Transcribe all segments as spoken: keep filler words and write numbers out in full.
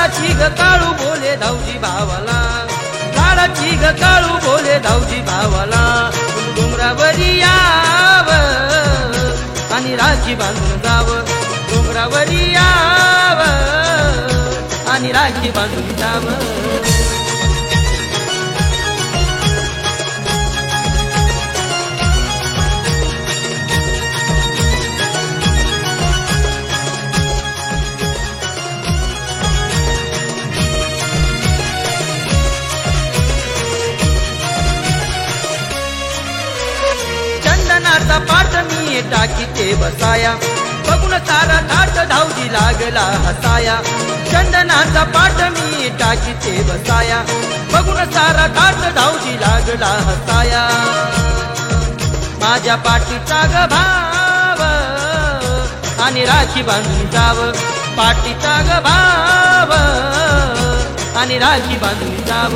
लाडाची ग काळू बोले धावजी भावाला, लाडाची ग काळू बोले धावजी भावाला. डोंगरावरी याव आणि राखी बांधून जाव, डोंगरावरी याव आणि राखी बांधून जाव. चंदनाचा पाठ मी टाकीते बसाया, बघून सारा थाट धावजी लागला हसाया. चंदनाचा पाठ मी टाकीते बसाया, बघून सारा थाट धावजी लागला हसाया. माझ्या पाठीचा ग भाव आणि राखी बांधून जाव, पाठीचा ग भाव आणि राखी बांधून जाव.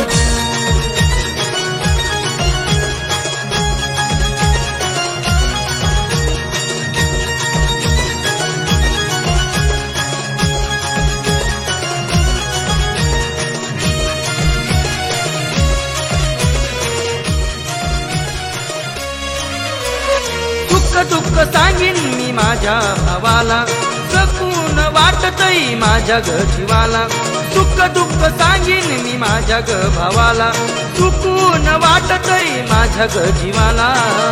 दुःख सांगीन मी माझ्या भावाला, सकून वाटतई माझ्या ग जीवाला. सुख दुःख सांगीन मी माझ्या ग भावाला, सुकून वाटतई माझ्या ग जीवाला.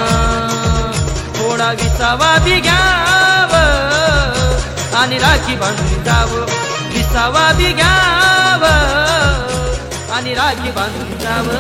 थोडा विसावा बी घ्याव आणि राखी बांधून जाव, विसावा बी घ्याव आणि राखी बांधून जाव.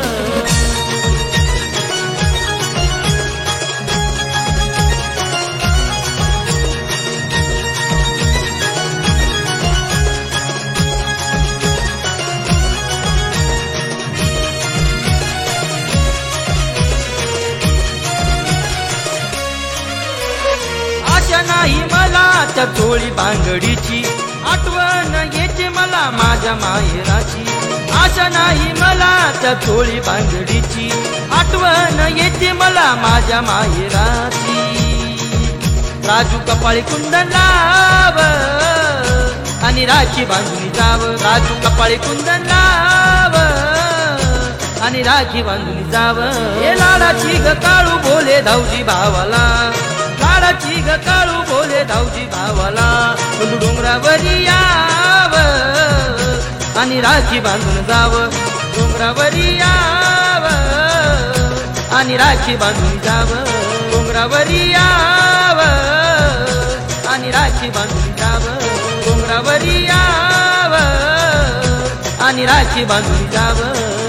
आशा नाही मला त्या चोळी बांगडीची, आठवण येते मला माझ्या माहेराची. आशा नाही मला त्या चोळी बांगडीची, आठवण येते मला माझ्या माहेराची. राजू कपाळी कुंदन लाव आणि राखी बांधून जाव, राजू कपाळी कुंदन लाव आणि राखी बांधून जाव. हे लाडाची ग काळू बोले धावजी भावाला, लाडाची ग काळू बोले धावजी भावाला. डोंगरावरी याव आणि राखी बांधून जाव, डोंगरावरी याव आणि राखी बांधून जाव, डोंगरावरी याव आणि राखी बांधून जाव, डोंगरावरी याव आणि राखी बांधून जाव.